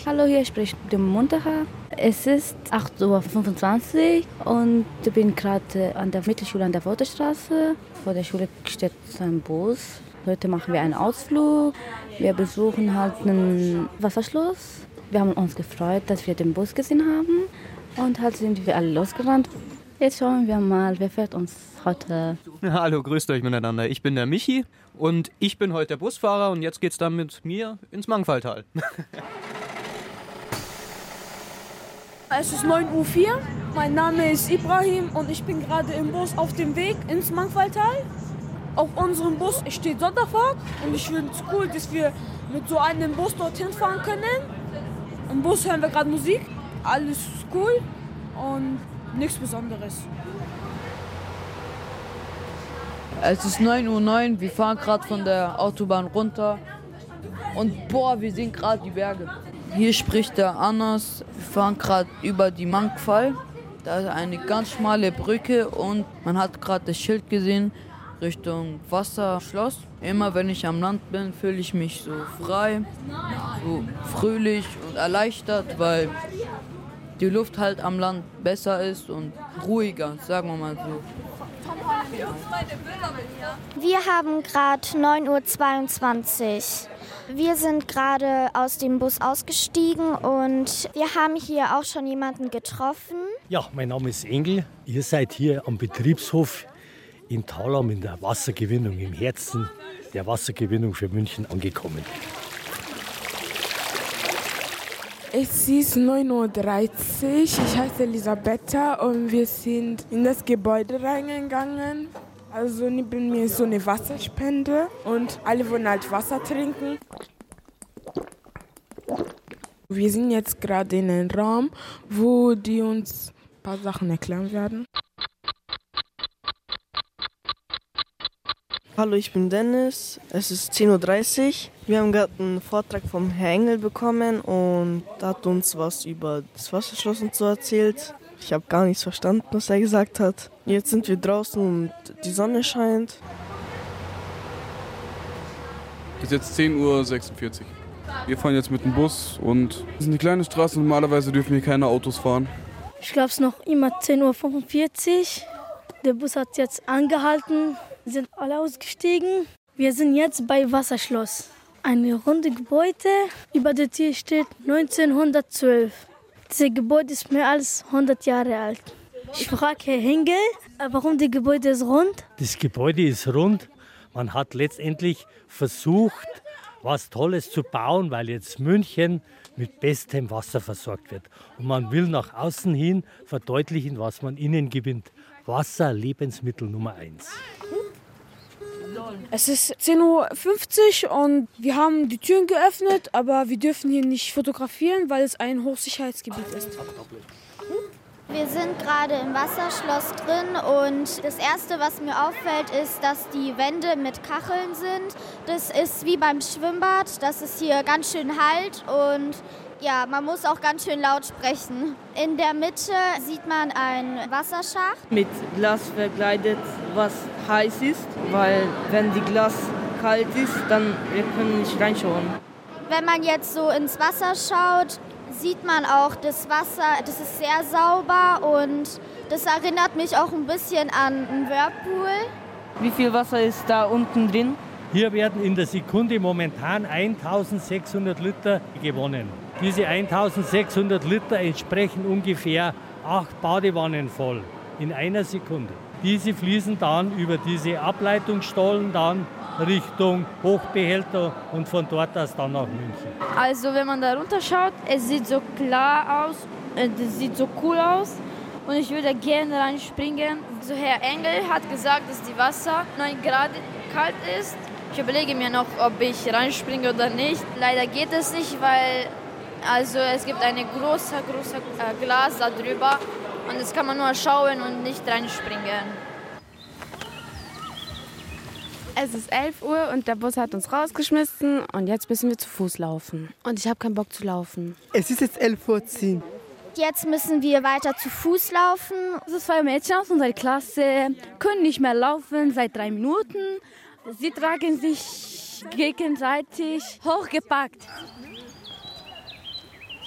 Hallo, hier spricht die Munterha. Es ist 8:25 Uhr und ich bin gerade an der Mittelschule an der Woterstraße. Vor der Schule steht ein Bus. Heute machen wir einen Ausflug. Wir besuchen halt einen Wasserschloss. Wir haben uns gefreut, dass wir den Bus gesehen haben. Und halt sind wir alle losgerannt. Jetzt schauen wir mal, wer fährt uns heute. Hallo, grüßt euch miteinander. Ich bin der Michi und ich bin heute der Busfahrer und jetzt geht's dann mit mir ins Mangfalltal. Es ist 9:04 Uhr. Mein Name ist Ibrahim und ich bin gerade im Bus auf dem Weg ins Mangfalltal. Auf unserem Bus steht Sonderfahrt und ich finde es cool, dass wir mit so einem Bus dorthin fahren können. Im Bus hören wir gerade Musik, alles cool und nichts Besonderes. Es ist 9:09 Uhr, wir fahren gerade von der Autobahn runter und boah, wir sehen gerade die Berge. Hier spricht der Anas, wir fahren gerade über die Mangfall. Da ist eine ganz schmale Brücke und man hat gerade das Schild gesehen Richtung Wasserschloss. Immer wenn ich am Land bin, fühle ich mich so frei, so fröhlich und erleichtert, weil die Luft halt am Land besser ist und ruhiger, sagen wir mal so. Wir haben gerade 9:22 Uhr. Wir sind gerade aus dem Bus ausgestiegen und wir haben hier auch schon jemanden getroffen. Ja, mein Name ist Engel. Ihr seid hier am Betriebshof in Thalheim in der Wassergewinnung, im Herzen der Wassergewinnung für München angekommen. Es ist 9:30 Uhr, ich heiße Elisabetta und wir sind in das Gebäude reingegangen. Also neben mir ist so eine Wasserspende und alle wollen halt Wasser trinken. Wir sind jetzt gerade in einem Raum, wo die uns ein paar Sachen erklären werden. Hallo, ich bin Dennis. Es ist 10:30 Uhr. Wir haben gerade einen Vortrag vom Herrn Engel bekommen und da hat uns was über das Wasserschloss und so erzählt. Ich habe gar nichts verstanden, was er gesagt hat. Jetzt sind wir draußen und die Sonne scheint. Es ist jetzt 10:46 Uhr. Wir fahren jetzt mit dem Bus und es ist eine kleine Straße. Normalerweise dürfen hier keine Autos fahren. Ich glaube, es ist noch immer 10:45 Uhr. Der Bus hat jetzt angehalten. Wir sind alle ausgestiegen. Wir sind jetzt bei Wasserschloss. Ein rundes Gebäude. Über der Tür steht 1912. Dieses Gebäude ist mehr als 100 Jahre alt. Ich frage Herr Hengel, warum das Gebäude ist rund? Das Gebäude ist rund. Man hat letztendlich versucht, was Tolles zu bauen, weil jetzt München mit bestem Wasser versorgt wird. Und man will nach außen hin verdeutlichen, was man innen gewinnt. Wasser, Lebensmittel Nummer 1. Es ist 10:50 Uhr und wir haben die Türen geöffnet, aber wir dürfen hier nicht fotografieren, weil es ein Hochsicherheitsgebiet ist. Wir sind gerade im Wasserschloss drin und das Erste, was mir auffällt, ist, dass die Wände mit Kacheln sind. Das ist wie beim Schwimmbad, das ist hier ganz schön halt und ja, man muss auch ganz schön laut sprechen. In der Mitte sieht man einen Wasserschacht. Mit Glas verkleidet, was heiß ist, weil wenn die Glas kalt ist, dann wir können nicht reinschauen. Wenn man jetzt so ins Wasser schaut, sieht man auch das Wasser, das ist sehr sauber und das erinnert mich auch ein bisschen an einen Whirlpool. Wie viel Wasser ist da unten drin? Hier werden in der Sekunde momentan 1600 Liter gewonnen. Diese 1600 Liter entsprechen ungefähr 8 Badewannen voll in einer Sekunde. Diese fließen dann über diese Ableitungsstollen dann Richtung Hochbehälter und von dort aus dann nach München. Also wenn man da runterschaut, es sieht so klar aus, es sieht so cool aus und ich würde gerne reinspringen. So Herr Engel hat gesagt, dass die Wasser 9 Grad kalt ist. Ich überlege mir noch, ob ich reinspringe oder nicht. Leider geht es nicht, weil es gibt ein großes Glas da drüber und das kann man nur schauen und nicht reinspringen. Es ist 11 Uhr und der Bus hat uns rausgeschmissen und jetzt müssen wir zu Fuß laufen. Und ich habe keinen Bock zu laufen. Es ist jetzt 11:10 Uhr. Jetzt müssen wir weiter zu Fuß laufen. Es ist 2 Mädchen aus unserer Klasse, können nicht mehr laufen seit 3 Minuten. Sie tragen sich gegenseitig hochgepackt.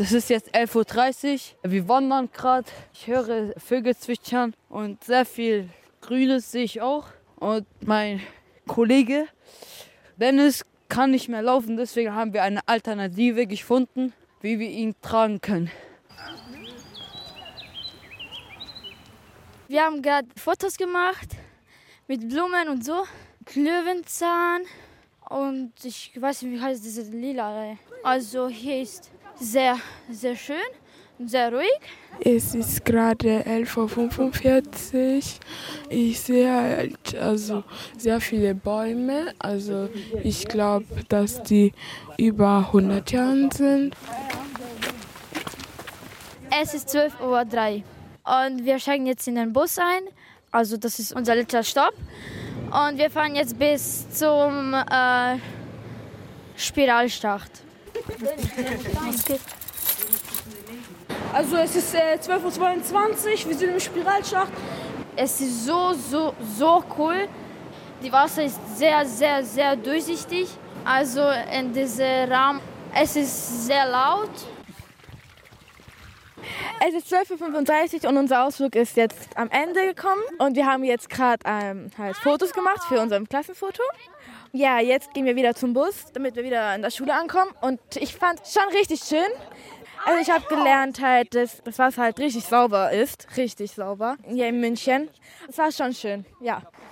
Das ist jetzt 11:30 Uhr. Wir wandern gerade. Ich höre Vögel zwitschern und sehr viel Grünes sehe ich auch. Und mein Kollege Dennis kann nicht mehr laufen, deswegen haben wir eine Alternative gefunden, wie wir ihn tragen können. Wir haben gerade Fotos gemacht mit Blumen und so. Löwenzahn und ich weiß nicht, wie heißt diese lila. Also hier ist sehr, sehr schön und sehr ruhig. Es ist gerade 11:45 Uhr. Ich sehe also sehr viele Bäume. Also ich glaube, dass die über 100 Jahre sind. Es ist 12:03 Uhr und wir steigen jetzt in den Bus ein. Also das ist unser letzter Stopp. Und wir fahren jetzt bis zum Spiralschacht. Also es ist 12:22 Uhr, wir sind im Spiralschacht. Es ist so cool. Die Wasser ist sehr, sehr, sehr durchsichtig. Also in diesem Raum, es ist sehr laut. Es ist 12:35 Uhr und unser Ausflug ist jetzt am Ende gekommen. Und wir haben jetzt gerade halt Fotos gemacht für unser Klassenfoto. Ja, jetzt gehen wir wieder zum Bus, damit wir wieder in der Schule ankommen. Und ich fand es schon richtig schön. Also ich habe gelernt, halt, dass das Wasser halt richtig sauber ist. Richtig sauber. Hier in München. Es war schon schön, ja.